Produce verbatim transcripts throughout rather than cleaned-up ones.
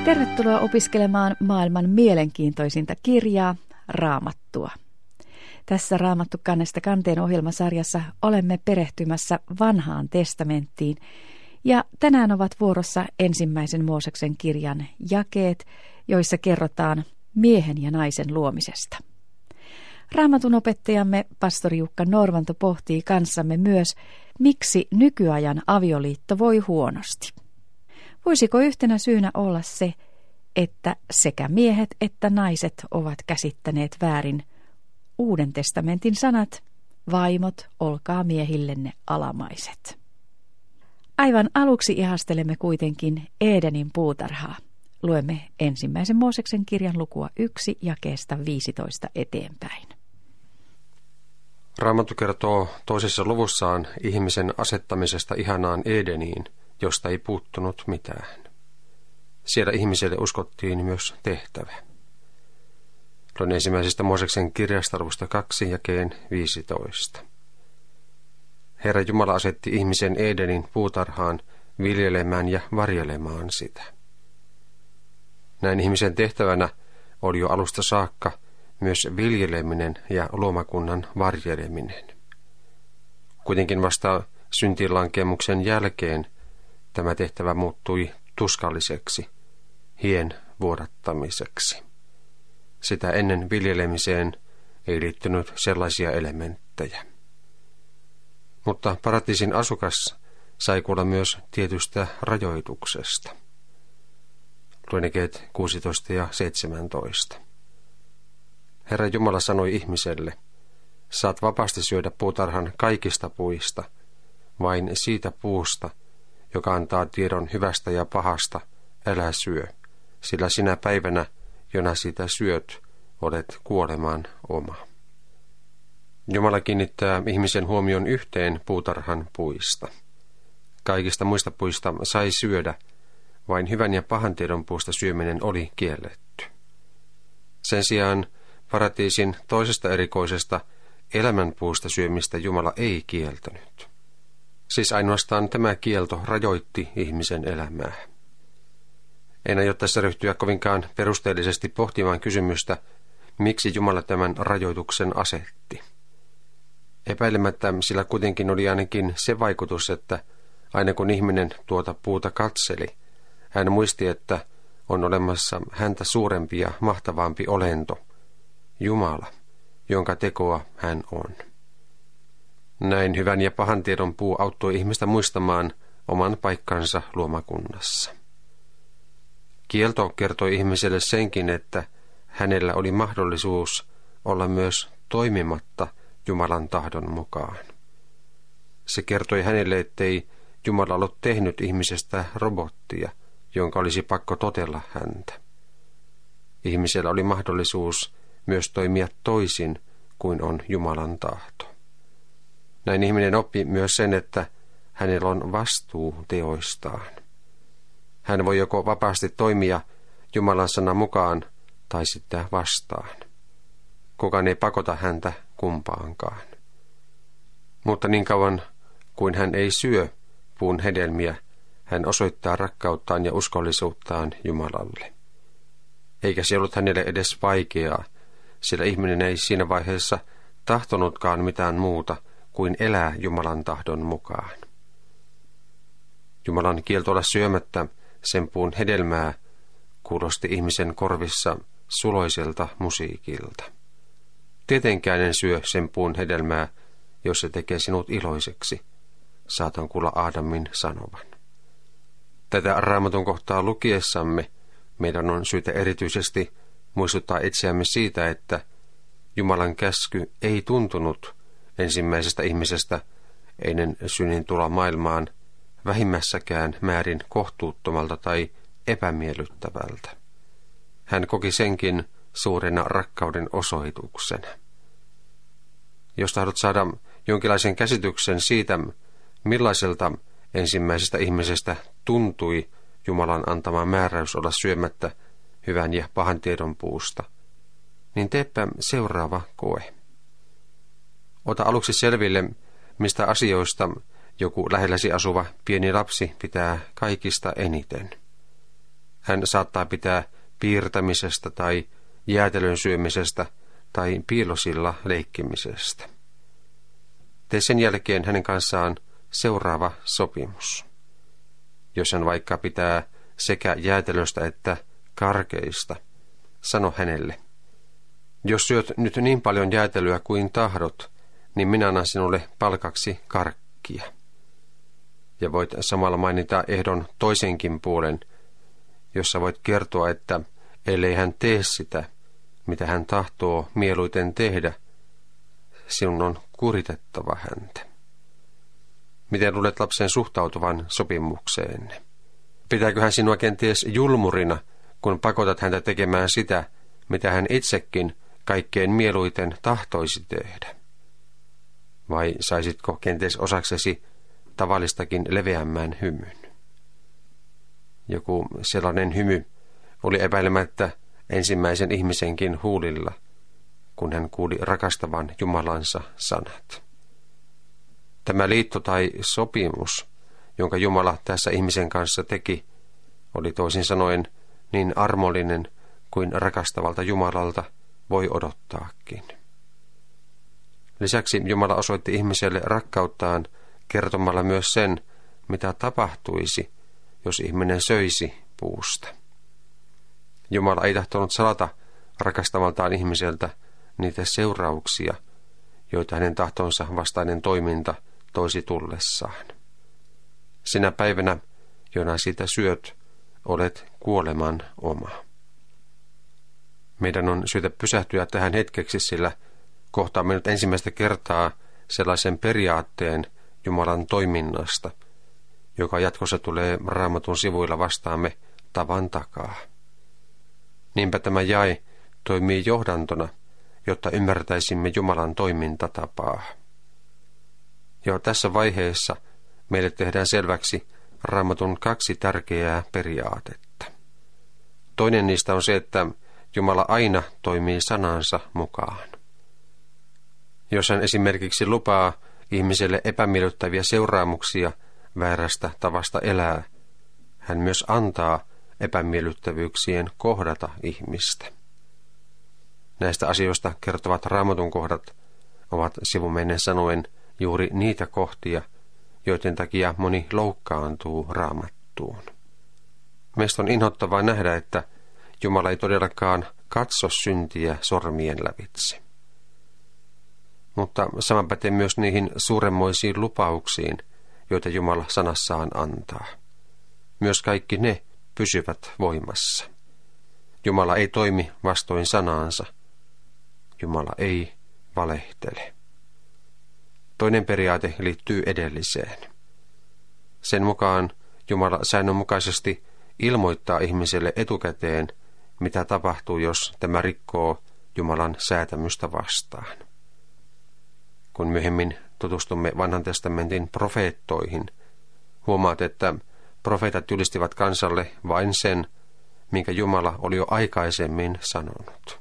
Tervetuloa opiskelemaan maailman mielenkiintoisinta kirjaa, Raamattua. Tässä Raamattu kannesta kanteen ohjelmasarjassa olemme perehtymässä Vanhaan testamenttiin ja tänään ovat vuorossa ensimmäisen Mooseksen kirjan jakeet, joissa kerrotaan miehen ja naisen luomisesta. Raamatun opettajamme pastori Jukka Norvanto pohtii kanssamme myös, miksi nykyajan avioliitto voi huonosti. Voisiko yhtenä syynä olla se, että sekä miehet että naiset ovat käsittäneet väärin Uuden testamentin sanat, vaimot, olkaa miehillenne alamaiset. Aivan aluksi ihastelemme kuitenkin Edenin puutarhaa. Luemme ensimmäisen Mooseksen kirjan lukua yksi jakeesta viisitoista eteenpäin. Raamattu kertoo toisessa luvussaan ihmisen asettamisesta ihanaan Edeniin, josta ei puuttunut mitään. Siellä ihmiselle uskottiin myös tehtävä. Luen ensimmäisestä Mooseksen kirjasta luvusta kaksi jakeen viisitoista. Herra Jumala asetti ihmisen Edenin puutarhaan viljelemään ja varjelemaan sitä. Näin ihmisen tehtävänä oli jo alusta saakka myös viljeleminen ja luomakunnan varjeleminen. Kuitenkin vasta syntiinlankemuksen jälkeen tämä tehtävä muuttui tuskalliseksi, hien vuodattamiseksi. Sitä ennen viljelemiseen ei liittynyt sellaisia elementtejä. Mutta paratiisin asukas sai kuulla myös tietystä rajoituksesta. Luen jakeet kuusitoista ja seitsemäntoista. Herra Jumala sanoi ihmiselle, saat vapaasti syödä puutarhan kaikista puista, vain siitä puusta, joka antaa tiedon hyvästä ja pahasta, älä syö, sillä sinä päivänä, jona sitä syöt, olet kuolemaan oma. Jumala kiinnittää ihmisen huomion yhteen puutarhan puista. Kaikista muista puista sai syödä, vain hyvän ja pahan tiedon puusta syöminen oli kielletty. Sen sijaan paratiisin toisesta erikoisesta elämänpuusta syömistä Jumala ei kieltänyt. Siis ainoastaan tämä kielto rajoitti ihmisen elämää. En aio tässä ryhtyä kovinkaan perusteellisesti pohtimaan kysymystä, miksi Jumala tämän rajoituksen asetti. Epäilemättä sillä kuitenkin oli ainakin se vaikutus, että aina kun ihminen tuota puuta katseli, hän muisti, että on olemassa häntä suurempi ja mahtavampi olento, Jumala, jonka tekoa hän on. Näin hyvän ja pahan tiedon puu auttoi ihmistä muistamaan oman paikkansa luomakunnassa. Kielto kertoi ihmiselle senkin, että hänellä oli mahdollisuus olla myös toimimatta Jumalan tahdon mukaan. Se kertoi hänelle, ettei Jumala ollut tehnyt ihmisestä robottia, jonka olisi pakko totella häntä. Ihmisellä oli mahdollisuus myös toimia toisin kuin on Jumalan tahto. Näin ihminen oppi myös sen, että hänellä on vastuu teoistaan. Hän voi joko vapaasti toimia Jumalan sanan mukaan tai sitten vastaan. Kukaan ei pakota häntä kumpaankaan. Mutta niin kauan kuin hän ei syö puun hedelmiä, hän osoittaa rakkauttaan ja uskollisuuttaan Jumalalle. Eikä se ollut hänelle edes vaikeaa, sillä ihminen ei siinä vaiheessa tahtonutkaan mitään muuta kuin elää Jumalan tahdon mukaan. Jumalan kielto olla syömättä sen puun hedelmää kuulosti ihmisen korvissa suloiselta musiikilta. Tietenkään en syö sen puun hedelmää, jos se tekee sinut iloiseksi, saatan kuulla Aadamin sanovan. Tätä Raamatun kohtaa lukiessamme meidän on syytä erityisesti muistuttaa itseämme siitä, että Jumalan käsky ei tuntunut ensimmäisestä ihmisestä ennen synnin tuloa maailmaan vähimmässäkään määrin kohtuuttomalta tai epämiellyttävältä. Hän koki senkin suurena rakkauden osoituksena. Jos tahdot saada jonkinlaisen käsityksen siitä, millaiselta ensimmäisestä ihmisestä tuntui Jumalan antama määräys olla syömättä hyvän ja pahan tiedon puusta, niin teepä seuraava koe. Ota aluksi selville, mistä asioista joku lähelläsi asuva pieni lapsi pitää kaikista eniten. Hän saattaa pitää piirtämisestä tai jäätelön syömisestä tai piilosilla leikkimisestä. Tee sen jälkeen hänen kanssaan seuraava sopimus. Jos hän vaikka pitää sekä jäätelöstä että karkeista, sano hänelle: jos syöt nyt niin paljon jäätelöä kuin tahdot, niin minä annan sinulle palkaksi karkkia. Ja voit samalla mainita ehdon toisenkin puolen, jossa voit kertoa, että ellei hän tee sitä, mitä hän tahtoo mieluiten tehdä, sinun on kuritettava häntä. Miten luulet lapsen suhtautuvan sopimukseenne? Pitääkö hän sinua kenties julmurina, kun pakotat häntä tekemään sitä, mitä hän itsekin kaikkein mieluiten tahtoisi tehdä? Vai saisitko kenties osaksesi tavallistakin leveämmän hymyn? Joku sellainen hymy oli epäilemättä ensimmäisen ihmisenkin huulilla, kun hän kuuli rakastavan Jumalansa sanat. Tämä liitto tai sopimus, jonka Jumala tässä ihmisen kanssa teki, oli toisin sanoen niin armollinen kuin rakastavalta Jumalalta voi odottaakin. Lisäksi Jumala osoitti ihmiselle rakkauttaan kertomalla myös sen, mitä tapahtuisi, jos ihminen söisi puusta. Jumala ei tahtonut salata rakastavaltaan ihmiseltä niitä seurauksia, joita hänen tahtonsa vastainen toiminta toisi tullessaan. Sinä päivänä, jona siitä syöt, olet kuoleman oma. Meidän on syytä pysähtyä tähän hetkeksi, sillä kohtaamme nyt ensimmäistä kertaa sellaisen periaatteen Jumalan toiminnasta, joka jatkossa tulee Raamatun sivuilla vastaamme tavan takaa. Niinpä tämä jae toimii johdantona, jotta ymmärtäisimme Jumalan toimintatapaa. Jo tässä vaiheessa meille tehdään selväksi Raamatun kaksi tärkeää periaatetta. Toinen niistä on se, että Jumala aina toimii sanansa mukaan. Jos hän esimerkiksi lupaa ihmiselle epämiellyttäviä seuraamuksia väärästä tavasta elää, hän myös antaa epämiellyttävyyksien kohdata ihmistä. Näistä asioista kertovat Raamatun kohdat ovat sivumennen sanoen juuri niitä kohtia, joiden takia moni loukkaantuu Raamattuun. Meistä on inhottavaa nähdä, että Jumala ei todellakaan katso syntiä sormien lävitse. Mutta sama pätee myös niihin suuremmoisiin lupauksiin, joita Jumala sanassaan antaa. Myös kaikki ne pysyvät voimassa. Jumala ei toimi vastoin sanaansa. Jumala ei valehtele. Toinen periaate liittyy edelliseen. Sen mukaan Jumala säännönmukaisesti ilmoittaa ihmiselle etukäteen, mitä tapahtuu, jos tämä rikkoo Jumalan säätämystä vastaan. Kun myöhemmin tutustumme Vanhan testamentin profeettoihin, huomaat, että profeetat julistivat kansalle vain sen, minkä Jumala oli jo aikaisemmin sanonut.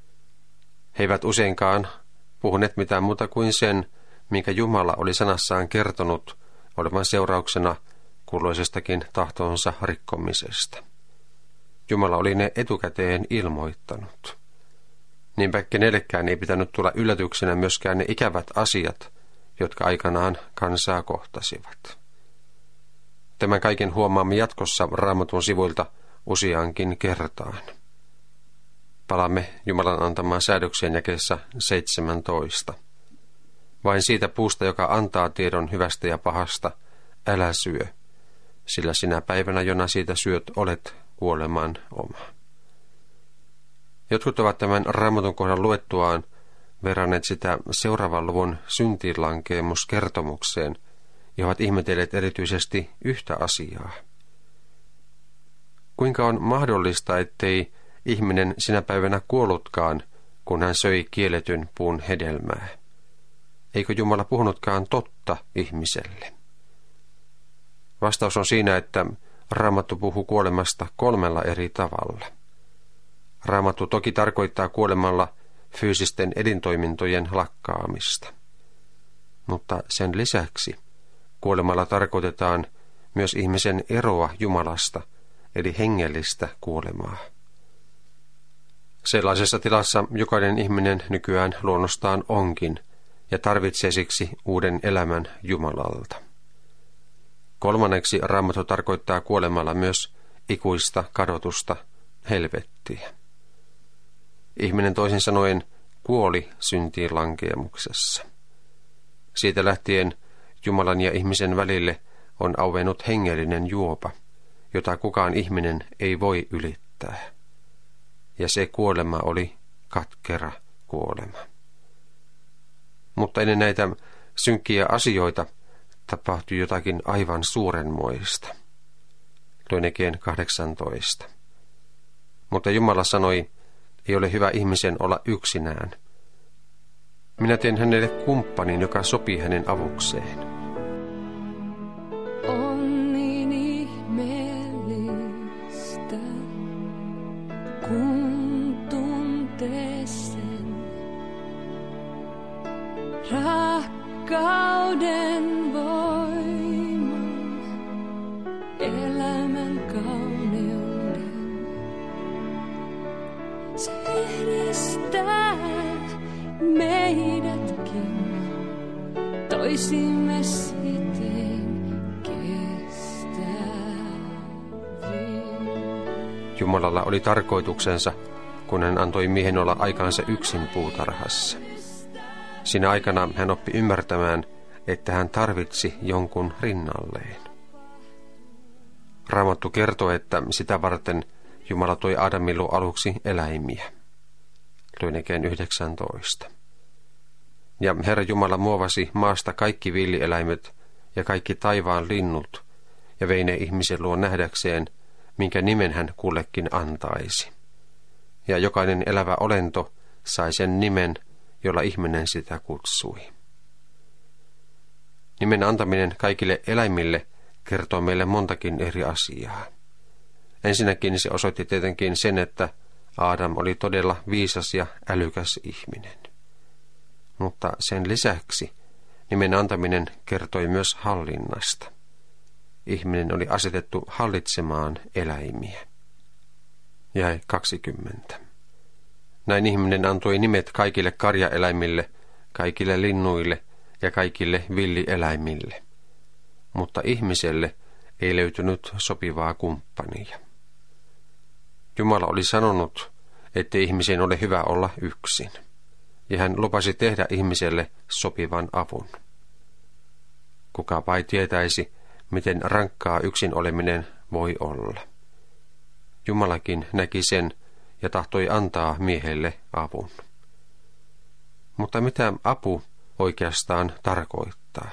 He eivät useinkaan puhuneet mitään muuta kuin sen, minkä Jumala oli sanassaan kertonut olevan seurauksena kulloisestakin tahtonsa rikkomisesta. Jumala oli ne etukäteen ilmoittanut. Niinpä kenellekään ei pitänyt tulla yllätyksenä myöskään ne ikävät asiat, jotka aikanaan kansaa kohtasivat. Tämän kaiken huomaamme jatkossa Raamatun sivuilta useankin kertaan. Palaamme Jumalan antamaan säädökseen jakeessa seitsemäntoista. Vain siitä puusta, joka antaa tiedon hyvästä ja pahasta, älä syö, sillä sinä päivänä, jona siitä syöt, olet kuoleman oma. Jotkut ovat tämän Raamatun kohdan luettuaan verranneet sitä seuraavan luvun syntilankeemuskertomukseen ja ovat ihmetelleet erityisesti yhtä asiaa. Kuinka on mahdollista, ettei ihminen sinä päivänä kuollutkaan, kun hän söi kielletyn puun hedelmää? Eikö Jumala puhunutkaan totta ihmiselle? Vastaus on siinä, että Raamattu puhuu kuolemasta kolmella eri tavalla. Raamattu toki tarkoittaa kuolemalla fyysisten elintoimintojen lakkaamista. Mutta sen lisäksi kuolemalla tarkoitetaan myös ihmisen eroa Jumalasta eli hengellistä kuolemaa. Sellaisessa tilassa jokainen ihminen nykyään luonnostaan onkin ja tarvitsee siksi uuden elämän Jumalalta. Kolmanneksi Raamattu tarkoittaa kuolemalla myös ikuista kadotusta, helvettiä. Ihminen toisin sanoen kuoli syntiin lankeamuksessa. Siitä lähtien Jumalan ja ihmisen välille on auennut hengellinen juopa, jota kukaan ihminen ei voi ylittää. Ja se kuolema oli katkera kuolema. Mutta ennen näitä synkkiä asioita tapahtui jotakin aivan suurenmoista. Loinekeen kahdeksantoista. Mutta Jumala sanoi, ei ole hyvä ihmisen olla yksinään. Minä teen hänelle kumppanin, joka sopii hänen avukseen. On niin ihmeellistä, kun tuntee sen rakkauden voiman, elämän kauneuden. Se edistää meidätkin toisimme siten kestäviin. Jumalalla oli tarkoituksensa, kun hän antoi miehen olla aikaansa yksin puutarhassa. Siinä aikana hän oppi ymmärtämään, että hän tarvitsi jonkun rinnalleen. Raamattu kertoo, että sitä varten Jumala toi Aadamille aluksi eläimiä. Loinekeen yhdeksäntoista. Ja Herra Jumala muovasi maasta kaikki villieläimet ja kaikki taivaan linnut ja vei ne ihmisen luo nähdäkseen, minkä nimen hän kullekin antaisi. Ja jokainen elävä olento sai sen nimen, jolla ihminen sitä kutsui. Nimen antaminen kaikille eläimille kertoo meille montakin eri asiaa. Ensinnäkin se osoitti tietenkin sen, että Aadam oli todella viisas ja älykäs ihminen. Mutta sen lisäksi nimen antaminen kertoi myös hallinnasta. Ihminen oli asetettu hallitsemaan eläimiä. Jae kaksikymmentä. Näin ihminen antoi nimet kaikille karjaeläimille, kaikille linnuille ja kaikille villieläimille. Mutta ihmiselle ei löytynyt sopivaa kumppania. Jumala oli sanonut, että ihmisen ole hyvä olla yksin, ja hän lupasi tehdä ihmiselle sopivan avun. Kukapa ei tietäisi, miten rankkaa yksin oleminen voi olla. Jumalakin näki sen ja tahtoi antaa miehelle avun. Mutta mitä apu oikeastaan tarkoittaa?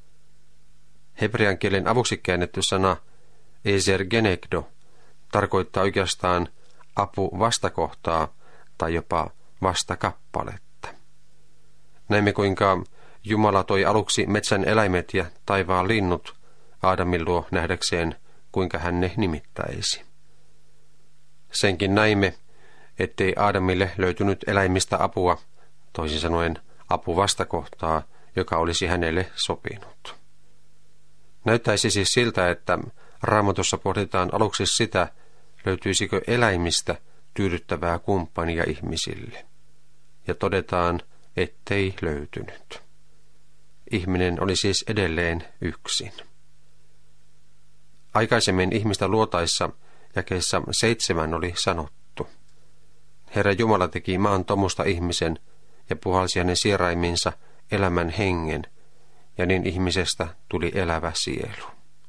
Hebrean kielen avuksi käännetty sana ezer genekdo tarkoittaa oikeastaan apu vastakohtaa tai jopa vastakappaletta. Näemme, kuinka Jumala toi aluksi metsän eläimet ja taivaan linnut Aadamin luo nähdäkseen, kuinka hän ne nimittäisi. Senkin näimme, ettei Aadamille löytynyt eläimistä apua, toisin sanoen apu vastakohtaa, joka olisi hänelle sopinut. Näyttäisi siis siltä, että Raamatussa pohditaan aluksi sitä, löytyisikö eläimistä tyydyttävää kumppania ihmisille. Ja todetaan, ettei löytynyt. Ihminen oli siis edelleen yksin. Aikaisemmin ihmistä luotaessa jakeessa seitsemän oli sanottu: Herra Jumala teki maan tomusta ihmisen ja puhalsi hänen sieraimiinsa elämän hengen, ja niin ihmisestä tuli elävä sielu.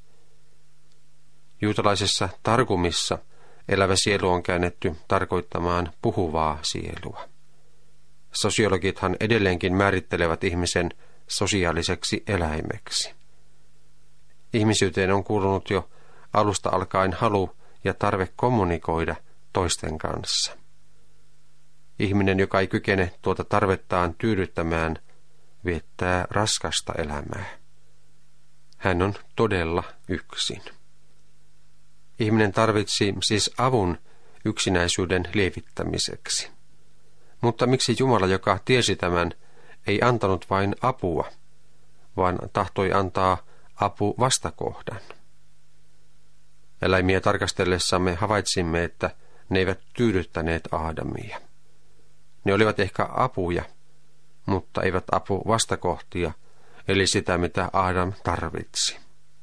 Juutalaisessa targumissa elävä sielu on käännetty tarkoittamaan puhuvaa sielua. Sosiologithan edelleenkin määrittelevät ihmisen sosiaaliseksi eläimeksi. Ihmisyyteen on kuulunut jo alusta alkaen halu ja tarve kommunikoida toisten kanssa. Ihminen, joka ei kykene tuota tarvettaan tyydyttämään, viettää raskasta elämää. Hän on todella yksin. Ihminen tarvitsi siis avun yksinäisyyden lievittämiseksi. Mutta miksi Jumala, joka tiesi tämän, ei antanut vain apua, vaan tahtoi antaa apu vastakohdan? Eläimiä tarkastellessamme havaitsimme, että ne eivät tyydyttäneet Aadamia. Ne olivat ehkä apuja, mutta eivät apu vastakohtia, eli sitä, mitä Aadam tarvitsi.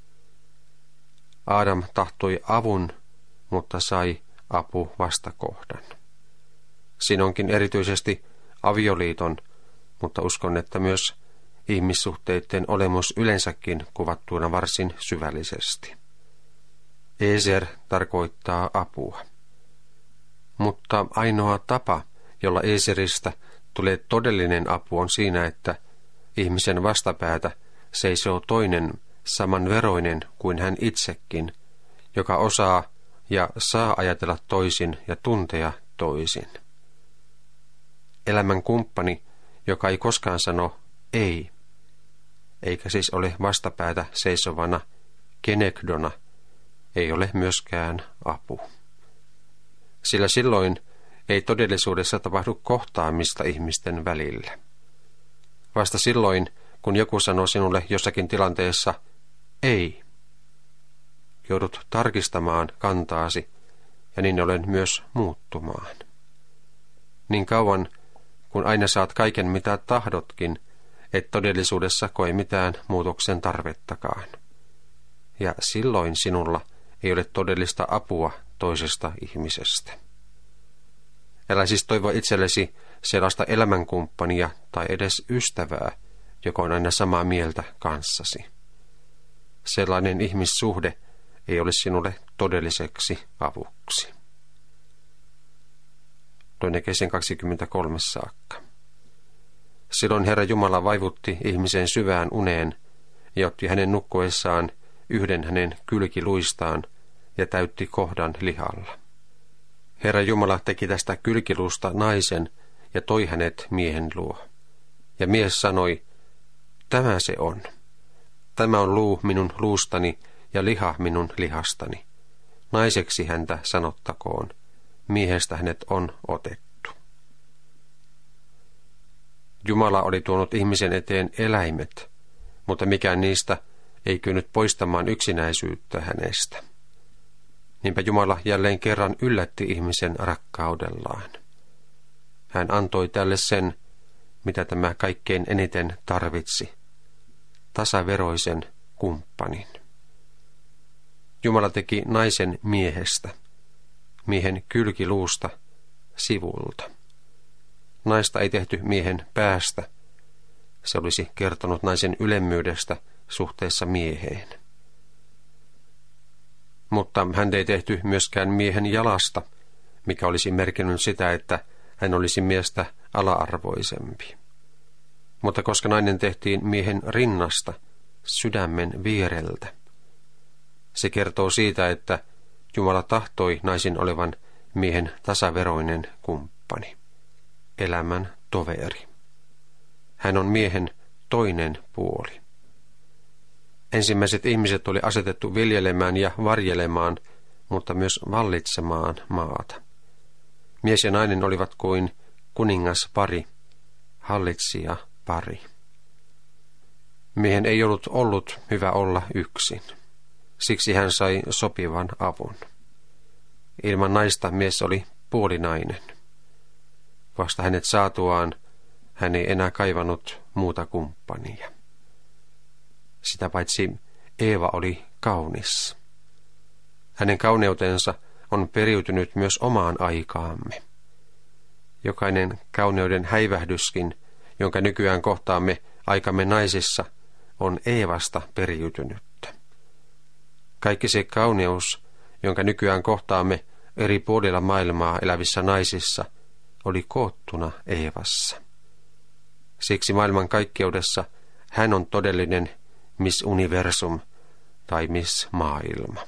Aadam tahtoi avun, mutta sai apu vastakohdan. Siinä onkin erityisesti avioliiton, mutta uskon, että myös ihmissuhteiden olemus yleensäkin kuvattuina varsin syvällisesti. Ezer tarkoittaa apua. Mutta ainoa tapa, jolla Ezeristä tulee todellinen apu, on siinä, että ihmisen vastapäätä seisoo toinen samanveroinen kuin hän itsekin, joka osaa ja saa ajatella toisin ja tuntea toisin. Elämän kumppani, joka ei koskaan sano ei, eikä siis ole vastapäätä seisovana kenekdona, ei ole myöskään apu. Sillä silloin ei todellisuudessa tapahdu kohtaamista ihmisten välillä. Vasta silloin, kun joku sanoo sinulle jossakin tilanteessa ei, joudut tarkistamaan kantaasi ja niin ollen myös muuttumaan. Niin kauan, kun aina saat kaiken mitä tahdotkin, et todellisuudessa koe mitään muutoksen tarvettakaan. Ja silloin sinulla ei ole todellista apua toisesta ihmisestä. Älä siis toivo itsellesi sellaista elämänkumppania tai edes ystävää, joka on aina samaa mieltä kanssasi. Sellainen ihmissuhde ei ole sinulle todelliseksi avuksi. Toinen Kesän kaksikymmentäkolme saakka. Silloin Herra Jumala vaivutti ihmisen syvään uneen ja otti hänen nukkuessaan yhden hänen kylkiluistaan ja täytti kohdan lihalla. Herra Jumala teki tästä kylkiluusta naisen ja toi hänet miehen luo. Ja mies sanoi, tämä se on. Tämä on luu minun luustani ja liha minun lihastani. Naiseksi häntä sanottakoon. Miehestä hänet on otettu. Jumala oli tuonut ihmisen eteen eläimet, mutta mikään niistä ei kyennyt poistamaan yksinäisyyttä hänestä. Niinpä Jumala jälleen kerran yllätti ihmisen rakkaudellaan. Hän antoi tälle sen, mitä tämä kaikkein eniten tarvitsi, tasaveroisen kumppanin. Jumala teki naisen miehestä, miehen kylkiluusta, sivulta. Naista ei tehty miehen päästä, se olisi kertonut naisen ylemmyydestä suhteessa mieheen. Mutta hän ei tehty myöskään miehen jalasta, mikä olisi merkinnyt sitä, että hän olisi miestä ala-arvoisempi. Mutta koska nainen tehtiin miehen rinnasta, sydämen viereltä, se kertoo siitä, että Jumala tahtoi naisen olevan miehen tasaveroinen kumppani, elämän toveri. Hän on miehen toinen puoli. Ensimmäiset ihmiset oli asetettu viljelemään ja varjelemaan, mutta myös vallitsemaan maata. Mies ja nainen olivat kuin kuningaspari, hallitsija pari. Miehen ei ollut ollut hyvä olla yksin. Siksi hän sai sopivan avun. Ilman naista mies oli puolinainen. Vasta hänet saatuaan hän ei enää kaivannut muuta kumppania. Sitä paitsi Eeva oli kaunis. Hänen kauneutensa on periytynyt myös omaan aikaamme. Jokainen kauneuden häivähdyskin, jonka nykyään kohtaamme aikamme naisissa, on Eevasta periytynyttä. Kaikki se kauneus, jonka nykyään kohtaamme eri puolilla maailmaa elävissä naisissa, oli koottuna Eevassa. Siksi maailman kaikkeudessa hän on todellinen Miss Universum tai Miss Maailma.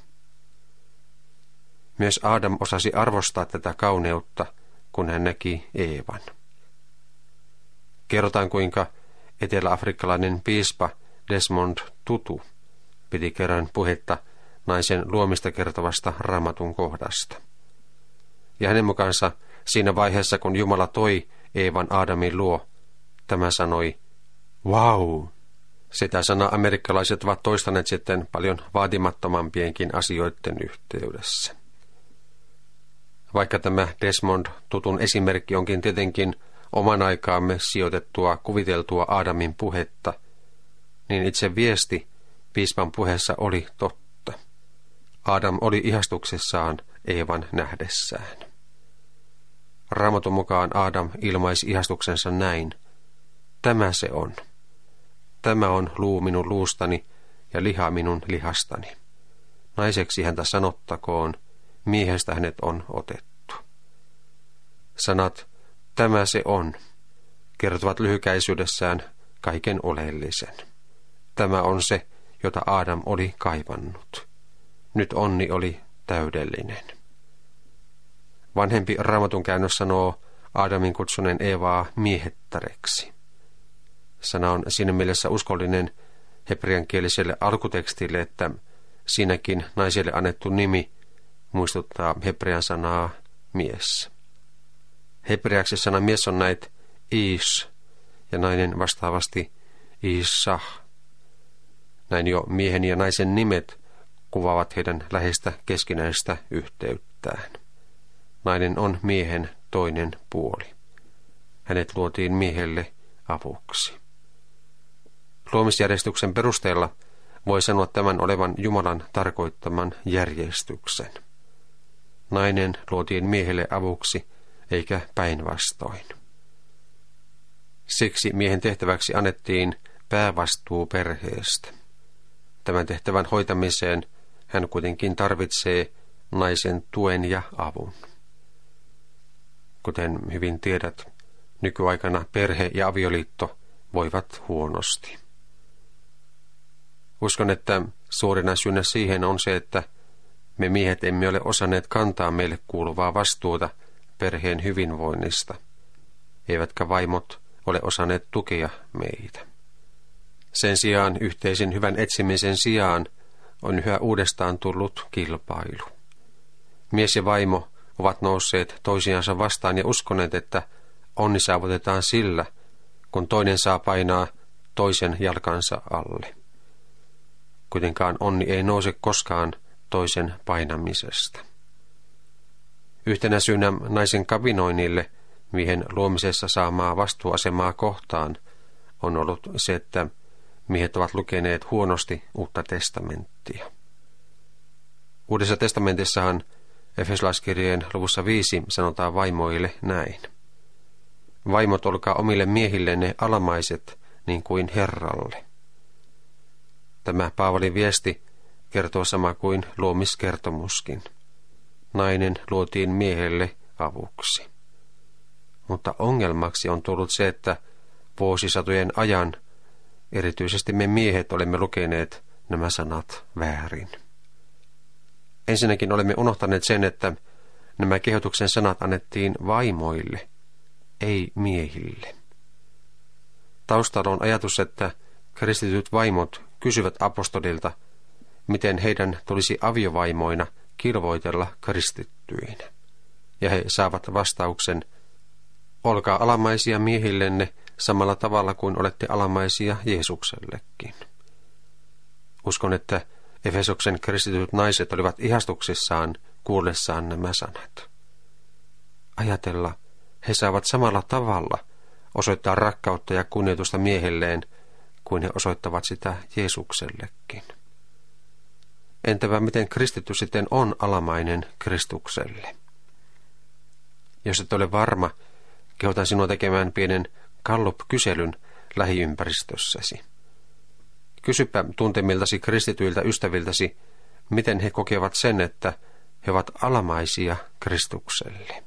Myös Aadam osasi arvostaa tätä kauneutta, kun hän näki Eevan. Kerrotaan, kuinka eteläafrikkalainen piispa Desmond Tutu piti kerran puhetta naisen luomista kertovasta Raamatun kohdasta. Ja hänen mukaansa siinä vaiheessa, kun Jumala toi Eevan Aadamin luo, tämä sanoi, vau, Sitä sanaa amerikkalaiset ovat toistaneet sitten paljon vaatimattomampienkin asioiden yhteydessä. Vaikka tämä Desmond tutun esimerkki onkin tietenkin oman aikaamme sijoitettua kuviteltua Aadamin puhetta, niin itse viesti piispan puheessa oli totta. Aadam oli ihastuksessaan Eevan nähdessään. Raamatun mukaan Aadam ilmaisi ihastuksensa näin: tämä se on. Tämä on luu minun luustani ja liha minun lihastani. Naiseksi häntä sanottakoon, miehestä hänet on otettu. Sanat tämä se on kertovat lyhykäisyydessään kaiken oleellisen. Tämä on se, jota Aadam oli kaivannut. Nyt onni oli täydellinen. Vanhempi Raamatun käännös sanoo Aadamin kutsuneen Eevaa miehettäreksi. Sana on siinä mielessä uskollinen hebreankieliselle alkutekstille, että siinäkin naiselle annettu nimi muistuttaa hebrean sanaa mies. Hebreaksi sana mies on näitä is ja nainen vastaavasti isah. Näin jo miehen ja naisen nimet kuvaavat heidän läheistä keskinäistä yhteyttään. Nainen on miehen toinen puoli. Hänet luotiin miehelle avuksi. Luomisjärjestyksen perusteella voi sanoa tämän olevan Jumalan tarkoittaman järjestyksen. Nainen luotiin miehelle avuksi, eikä päinvastoin. Siksi miehen tehtäväksi annettiin päävastuu perheestä. Tämän tehtävän hoitamiseen hän kuitenkin tarvitsee naisen tuen ja avun. Kuten hyvin tiedät, nykyaikana perhe ja avioliitto voivat huonosti. Uskon, että suurina syynä siihen on se, että me miehet emme ole osanneet kantaa meille kuuluvaa vastuuta perheen hyvinvoinnista, eivätkä vaimot ole osanneet tukea meitä. Sen sijaan yhteisen hyvän etsimisen sijaan on yhä uudestaan tullut kilpailu. Mies ja vaimo ovat nousseet toisiansa vastaan ja uskoneet, että onni saavutetaan sillä, kun toinen saa painaa toisen jalkansa alle. Kuitenkaan onni ei nouse koskaan toisen painamisesta. Yhtenä syynä naisen kapinoinnille miehen luomisessa saamaa vastuuasemaa kohtaan on ollut se, että miehet ovat lukeneet huonosti Uutta testamenttia. Uudessa testamentissahan Efesolaiskirjeen luvussa viisi sanotaan vaimoille näin: vaimot, olkaa omille miehillenne alamaiset niin kuin Herralle. Tämä Paavalin viesti kertoo sama kuin luomiskertomuskin. Nainen luotiin miehelle avuksi. Mutta ongelmaksi on tullut se, että vuosisatojen ajan erityisesti me miehet olemme lukeneet nämä sanat väärin. Ensinnäkin olemme unohtaneet sen, että nämä kehotuksen sanat annettiin vaimoille, ei miehille. Taustalla on ajatus, että kristityt vaimot kysyvät apostolilta, miten heidän tulisi aviovaimoina kilvoitella kristittyinä. Ja he saavat vastauksen: olkaa alamaisia miehillenne samalla tavalla kuin olette alamaisia Jeesuksellekin. Uskon, että Efesoksen kristityt naiset olivat ihastuksissaan kuullessaan nämä sanat. Ajatella, he saavat samalla tavalla osoittaa rakkautta ja kunnioitusta miehelleen, kuin he osoittavat sitä Jeesuksellekin. Entäpä miten kristitty sitten on alamainen Kristukselle? Jos et ole varma, kehotan sinua tekemään pienen Gallup-kyselyn lähiympäristössäsi. Kysypä tuntemiltasi kristityiltä ystäviltäsi, miten he kokevat sen, että he ovat alamaisia Kristukselle.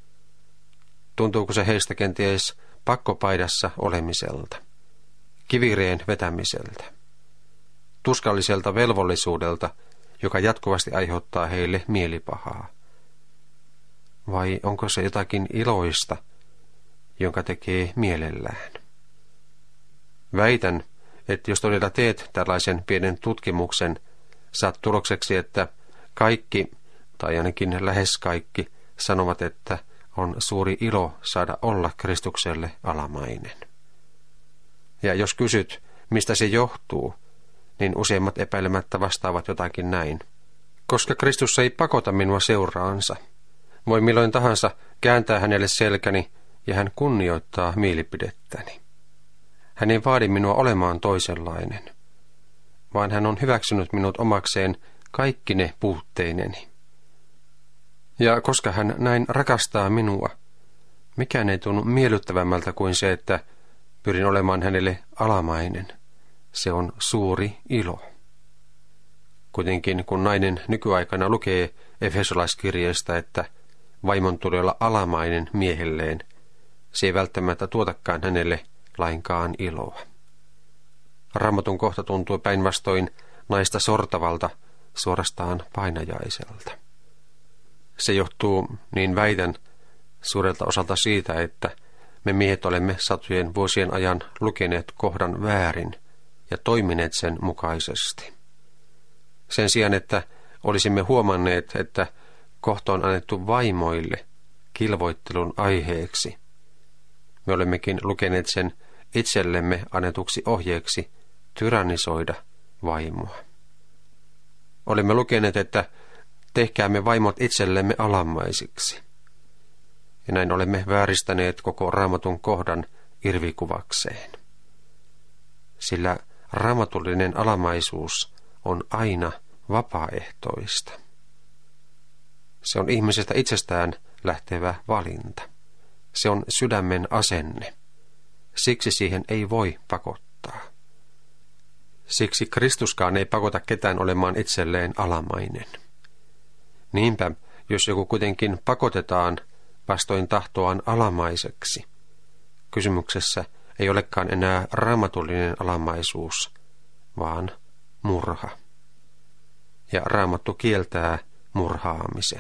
Tuntuuko se heistä kenties pakkopaidassa olemiselta, kivireen vetämiseltä, tuskalliselta velvollisuudelta, joka jatkuvasti aiheuttaa heille mielipahaa? Vai onko se jotakin iloista, jonka tekee mielellään? Väitän, että jos todella teet tällaisen pienen tutkimuksen, saat tulokseksi, että kaikki, tai ainakin lähes kaikki, sanovat, että on suuri ilo saada olla Kristukselle alamainen. Ja jos kysyt, mistä se johtuu, niin useimmat epäilemättä vastaavat jotakin näin. Koska Kristus ei pakota minua seuraansa, voi milloin tahansa kääntää hänelle selkäni ja hän kunnioittaa mielipidettäni. Hän ei vaadi minua olemaan toisenlainen, vaan hän on hyväksynyt minut omakseen kaikki ne puutteineni. Ja koska hän näin rakastaa minua, mikään ei tunnu miellyttävämmältä kuin se, että pyrin olemaan hänelle alamainen. Se on suuri ilo. Kuitenkin kun nainen nykyaikana lukee Efesolaiskirjeestä, että vaimon tulee olla alamainen miehelleen, se ei välttämättä tuotakaan hänelle lainkaan iloa. Raamatun kohta tuntuu päinvastoin naista sortavalta, suorastaan painajaiselta. Se johtuu, niin väitän, suurelta osalta siitä, että me miehet olemme satojen vuosien ajan lukeneet kohdan väärin ja toimineet sen mukaisesti. Sen sijaan, että olisimme huomanneet, että kohta on annettu vaimoille kilvoittelun aiheeksi, me olemmekin lukeneet sen itsellemme annetuksi ohjeeksi tyrannisoida vaimoa. Olemme lukeneet, että tehkäämme vaimot itsellemme alamaisiksi. Ja näin olemme vääristäneet koko Raamatun kohdan irvikuvakseen. Sillä raamatullinen alamaisuus on aina vapaaehtoista. Se on ihmisestä itsestään lähtevä valinta. Se on sydämen asenne. Siksi siihen ei voi pakottaa. Siksi Kristuskaan ei pakota ketään olemaan itselleen alamainen. Niinpä, jos joku kuitenkin pakotetaan vastoin tahtoaan alamaiseksi, kysymyksessä ei olekaan enää raamatullinen alamaisuus, vaan murha. Ja Raamattu kieltää murhaamisen.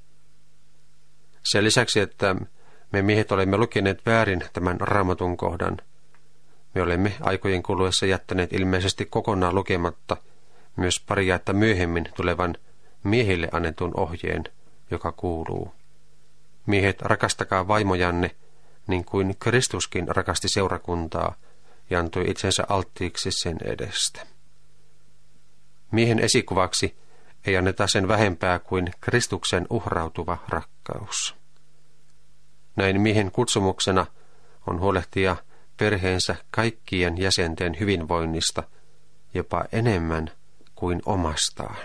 Sen lisäksi, että me miehet olemme lukeneet väärin tämän Raamatun kohdan, me olemme aikojen kuluessa jättäneet ilmeisesti kokonaan lukematta myös pari jaetta myöhemmin tulevan miehille annetun ohjeen, joka kuuluu: miehet, rakastakaa vaimojanne, niin kuin Kristuskin rakasti seurakuntaa ja antoi itsensä alttiiksi sen edestä. Miehen esikuvaksi ei anneta sen vähempää kuin Kristuksen uhrautuva rakkaus. Näin miehen kutsumuksena on huolehtia perheensä kaikkien jäsenten hyvinvoinnista jopa enemmän kuin omastaan.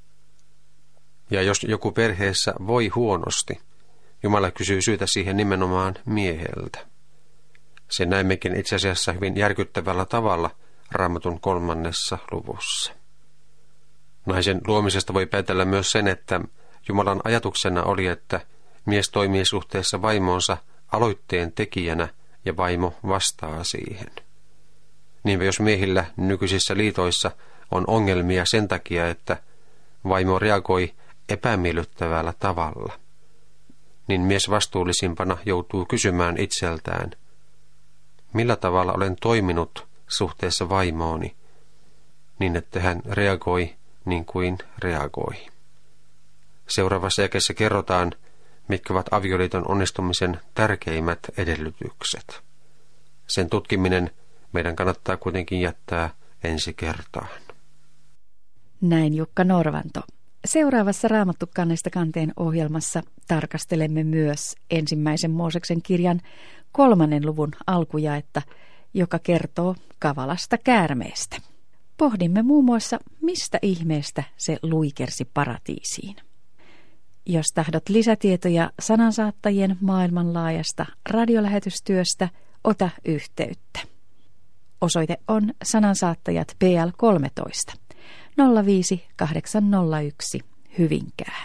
Ja jos joku perheessä voi huonosti, Jumala kysyy syytä siihen nimenomaan mieheltä. Sen näemmekin itse asiassa hyvin järkyttävällä tavalla Raamatun kolmannessa luvussa. Naisen luomisesta voi päätellä myös sen, että Jumalan ajatuksena oli, että mies toimii suhteessa vaimoonsa aloitteen tekijänä ja vaimo vastaa siihen. Niinpä jos miehillä nykyisissä liitoissa on ongelmia sen takia, että vaimo reagoi epämiellyttävällä tavalla, niin mies vastuullisimpana joutuu kysymään itseltään, millä tavalla olen toiminut suhteessa vaimooni, niin että hän reagoi niin kuin reagoi. Seuraavassa jakeessa kerrotaan, mitkä ovat avioliiton onnistumisen tärkeimmät edellytykset. Sen tutkiminen meidän kannattaa kuitenkin jättää ensi kertaan. Näin Jukka Norvanto. Seuraavassa Raamattu kannesta kanteen ohjelmassa tarkastelemme myös ensimmäisen Mooseksen kirjan kolmannen luvun alkujaetta, joka kertoo kavalasta käärmeestä. Pohdimme muun muassa, mistä ihmeestä se luikersi paratiisiin. Jos tahdot lisätietoja sanansaattajien maailmanlaajasta radiolähetystyöstä, ota yhteyttä. Osoite on sanansaattajat P L kolmetoista nolla viisi kahdeksan nolla yksi Hyvinkää.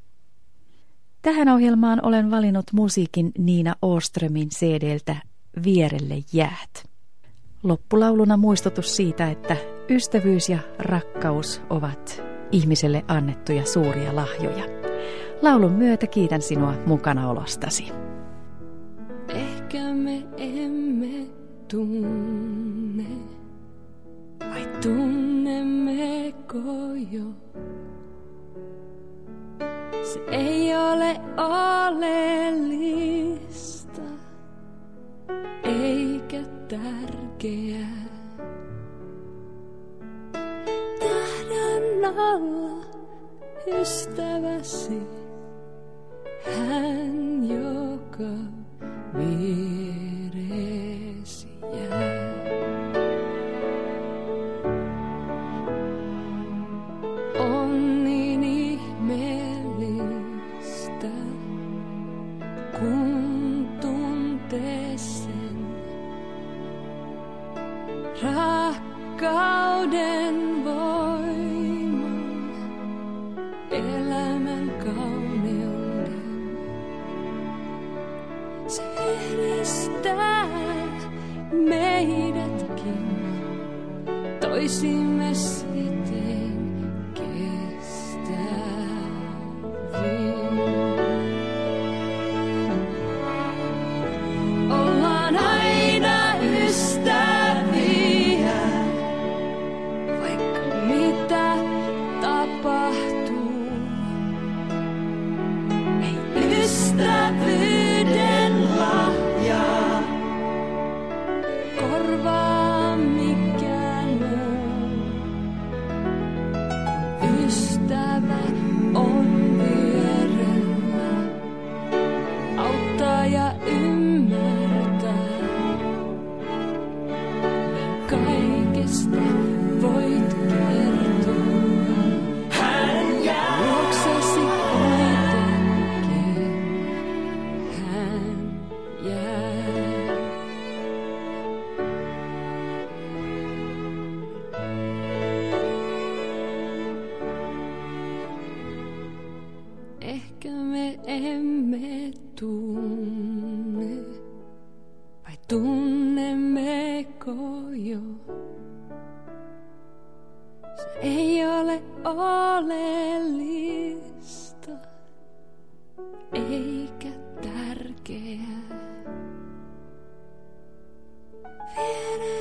Tähän ohjelmaan olen valinnut musiikin Niina Åströmin C D:ltä Vierelle jäät. Loppulauluna muistutus siitä, että ystävyys ja rakkaus ovat ihmiselle annettuja suuria lahjoja. Laulun myötä kiitän sinua mukanaolostasi. Ehkä me emme tunne, vai tunnemmeko jo? Se ei ole oleellista, eikä tärkeää. alla ystäväsi, hän joka vieresi jää. On niin ihmeellistä, kun tuntee sen rakkauden voiman, elämän kauneuden. Se edistää meidätkin toisimme siten kestävin. Ollaan aina ystäviä, vaikka mitä tapahtuu. Ei ystävyyden lahjaa korvaa mikään muu. Ystävä on vierellä, auttaa ja ymmärtää. Kaikesta voit kertoa. Hän jää luoksesi kuitenkin. Hän jää. Ehkä me emme tunne, vai tunnemmeko jo? Se ei ole oleellista, eikä tärkeää. Viedä